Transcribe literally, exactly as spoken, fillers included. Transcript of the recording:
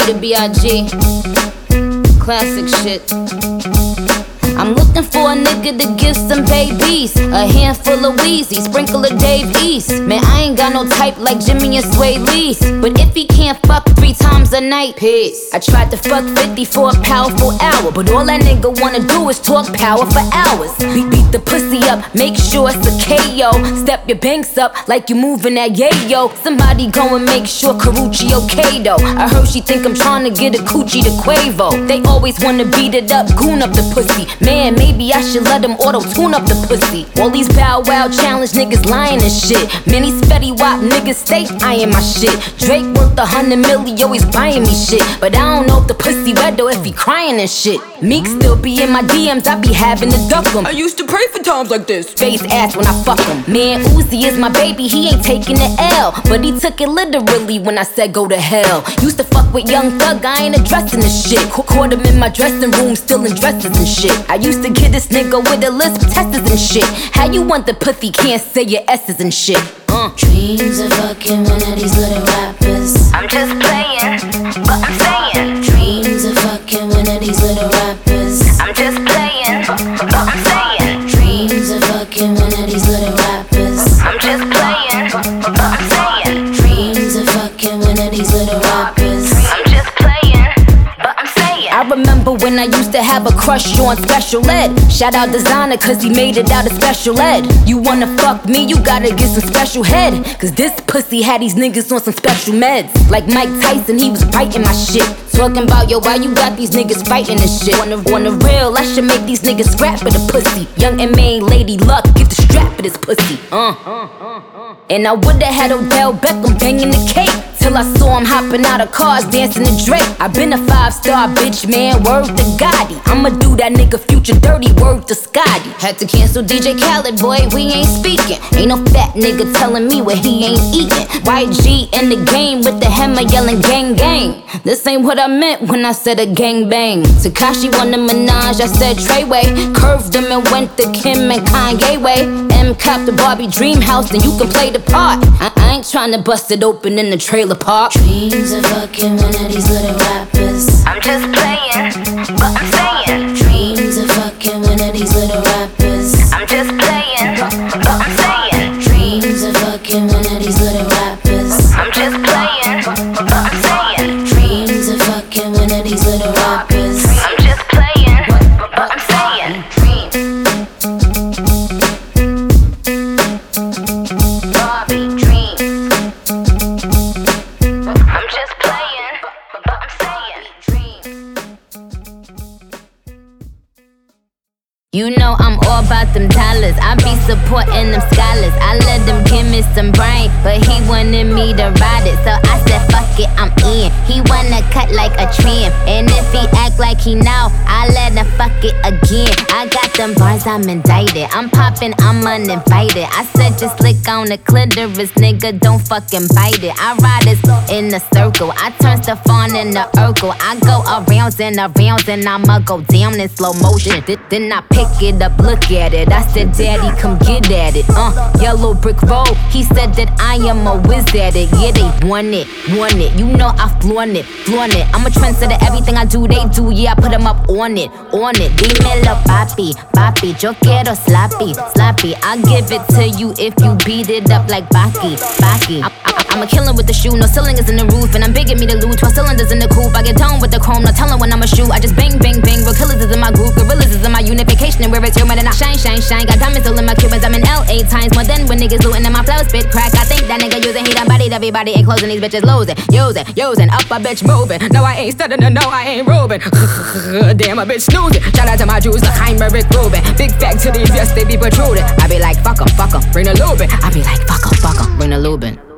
to B I G Classic shit. I'm looking for a nigga to give some babies, a handful of Weezy, sprinkle of Dave East. Man, I ain't got no type like Jimmy and Sway Lee's, but if he can't fuck three times a night, peace. I tried to fuck fifty for a powerful hour, but all that nigga wanna do is talk power for hours. Beat, beat the pussy up, make sure it's a K O. Step your banks up like you moving that yayo. Somebody go and make sure Karuchi okay though. I heard she think I'm trying to get a coochie to Quavo. They always wanna beat it up, goon up the pussy. Man, maybe I should let them auto-tune up the pussy. All these Bow Wow challenge niggas lying and shit. Many Fetty Wap niggas stay eyeing my shit. Drake worth a hundred milli, always buying me shit. But I don't know if the pussy wet or if he crying and shit. Meek still be in my D Ms, I be having to duck him. I used to pray for times like this. Face ass when I fuck him. Man, Uzi is my baby, he ain't taking the L. But he took it literally when I said go to hell. Used to fuck with Young Thug, I ain't addressing this shit. Caught him in my dressing room, still in dresses and shit. I used to get this nigga with a list of testers and shit. How you want the pussy, can't say your S's and shit. uh. Dreams of fucking one of these little rappers. I'm just playing, but I'm saying. Dreams of fucking one of these little rappers. I'm just playing, but I'm saying. Dreams of fucking one of these little rappers. I'm just playing, but I'm saying. Dreams of fucking one of these little rappers. I'm just playing, but I'm saying. I remember when I used to have a crush on Special Ed. Shout out Designer cause he made it out of Special Ed. You wanna fuck me, you gotta get some special head. Cause this pussy had these niggas on some special meds. Like Mike Tyson, he was biting my shit. Talking about, yo, why you got these niggas fighting this shit? On the, on the real, I should make these niggas scrap for the pussy. Young and main Lady Luck, get the strap for this pussy. Uh. And I would've had Odell Beckham banging the cake. Till I saw him hopping out of cars, dancing to Drake. I been a five-star bitch, man, word to Gotti. I'ma do that nigga Future dirty, word to Scotty. Had to cancel D J Khaled, boy, we ain't speaking. Ain't no fat nigga telling me what he ain't eating. Y G in the game with the hammer yelling gang gang. This ain't what I meant when I said a gang bang. Tekashi won the Minaj, I said Treyway. Curved him and went to Kim and Kanye way. M cop the Barbie dream house, then you can play the part. I, I ain't tryna bust it open in the trailer park. Dreams of fucking one of these little rappers. I'm just playing, but I'm saying. Dreams of fucking one of these little rappers. I'm just playing, but I'm saying. Dreams of fucking one of these little rappers. I'm just playing, but I'm saying. Dreams of fucking one of these little rappers. I'm just playing, but I'm saying. Barbie dreams. I'm just playing, but I'm saying. You know I'm all about them dollars. I be supporting them scholars. I let them give me some brain, but he wanted me to ride it. So I said fuck it, I'm in. He wanna cut like a trim, and if he act like he know, I let him fuck it again. I got them bars, I'm indicted. I'm popping, I'm uninvited. I said just lick on the clitoris, nigga, don't fucking bite it. I ride this in a circle. I turn stuff on in the Urkel. I go around and around and I'ma go down in slow motion. Th- Then I pick it up, look at it. I said, daddy, come get at it. Uh, yellow brick road. He said that I am a whiz at it. Yeah, they want it, want it. You know I flaunt it, flaunt it. I'm a trendsetter, everything I do, they do. Yeah, I put them up on it, on it. Dímelo, papi, papi. Yo quiero sloppy, sloppy. I'll give it to you if you beat it up like Baki, Baki. I, I, I'm a killer with the shoe, no cylinders in the roof. And I'm begging me to lose, twelve cylinders in the coupe. I get toned with the chrome, no telling when I'ma shoot. I just bang, bang, bang. Real killers is in my group, gorillas is in my unification. And where it's human and I shine, shine, shine. Got diamonds all in my Cubans, I'm in L A times more than when niggas looting and my flow spit crack. I think that nigga using, he done bodied everybody and closing these bitches losing, using, using, up a bitch moving. No, I ain't stuttering, no, I ain't roving. Damn, a bitch snoozing. Shout out to my Jews, like I'm Rick Rubin. Big factories, yes, they be protruding. I be like, fuck em, fuck em, bring the lubin. I be like, fuck em, fuck em, bring the lubin.